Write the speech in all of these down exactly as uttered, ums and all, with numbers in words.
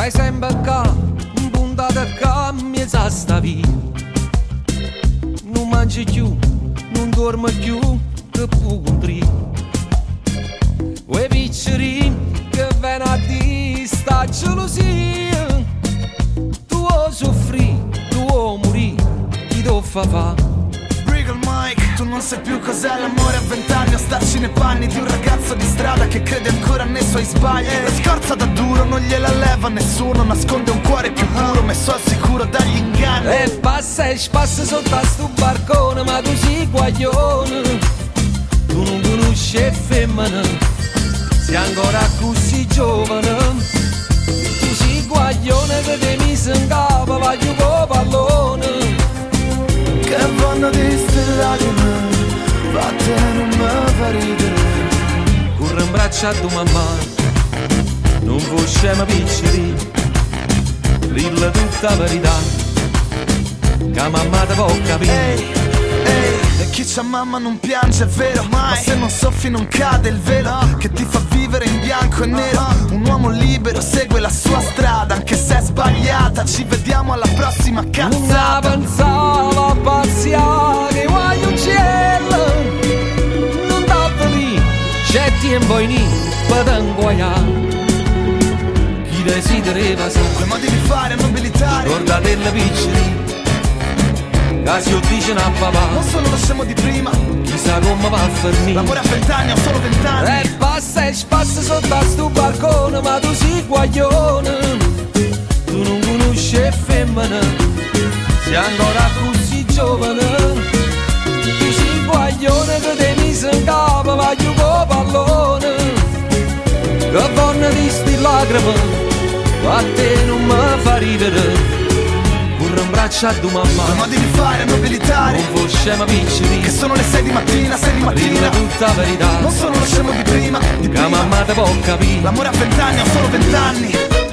stai sempre qua, puntata qua, mi sa sta via. Non mangi più, non dormi più, che putri. Quei picceri che vengono a dire sta gelosia. Tu o soffri, tu o morì, chi lo fa fa? Regal Mike, tu non sai più cos'è l'amore a vent'anni, o starci nei panni di un ragazzo di strada che crede ancora nei suoi sbagli. La scorza da duro non gliela leva nessuno, nasconde un cuore più puro, messo al sicuro dagli inganni. E passa e spassa sotto a sto barcone, ma tu sei guaglione. Tu non conosci femmina, sei ancora così giovane. Tu sei guaglione che ti mise in capo, va giù con pallone. Che vanno di ste lacrime, fatte non mi fa ridere. Corre in braccio a tua mamma, non vuoi scema piccoli. Dilla tutta la verità, che mamma te può capire. Ehi, ehi, e chi c'ha mamma non piange, è vero, mai. Ma se non soffi non cade il velo, che ti fa vivere in bianco e nero. Un uomo libero segue la sua strada, anche se è sbagliata. Ci vediamo alla prossima cazzata. Non pensavo a pazziare, che vuoi uccello. Non t'avvo lì, c'è tempo in lì, per inguaiare. Chi desidereva sa, quei modi di fare non militari. Guardate la piccoli, casi o dice a papà. Non sono lo scemo di prima, chissà come va a farmi. L'amore a vent'anni, ho solo vent'anni. E passa e spassa sotto a sto balcone, ma tu sei guaglione. Tu non conosci femmina, sei ancora così giovane. Tu sei guaglione che ti mise in capo, va giù con pallone. Che donna di sti lacrime, a te non mi fa ridere. Corre in braccio a tua mamma, quei modi di fare non militari. Non vuoi scema piccoli, che sono le sei di mattina, sei di mattina. Dilla tutta la verità, non sono lo scemo di prima, di che prima. mamma te può capire. L'amore a vent'anni, ho solo vent'anni.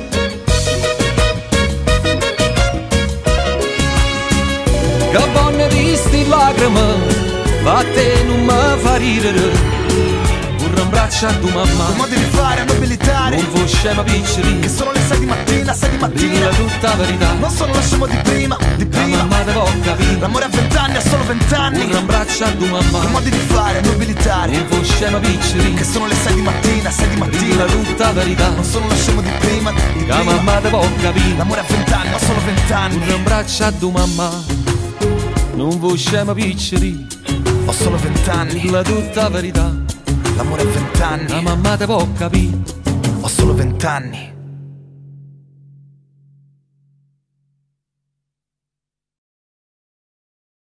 Che donna di sti lacrime, a te non mi fa ridere. Corre in braccio a tua mamma, quei modi di fare non militari. Non vuoi scema piccoli, che sono le sei di mattina, sei di mattina. Dilla tutta la verità, non sono lo scemo di prima, di che prima. mamma te può capire. L'amore a vent'anni, ho solo vent'anni. Corre in braccio a tua mamma, quei modi di fare non militari. Non vuoi scema piccoli, che sono le sei di mattina, sei di mattina. Dilla tutta la verità, non sono lo scemo di prima, di che prima. mamma te può capire. L'amore a vent'anni, ho solo vent'anni. Corre in braccio a tua mamma, non vuoi scema piccoli, ho solo vent'anni. Dilla tutta la verità, l'amore a vent'anni. la mamma te può capire. Ho solo vent'anni.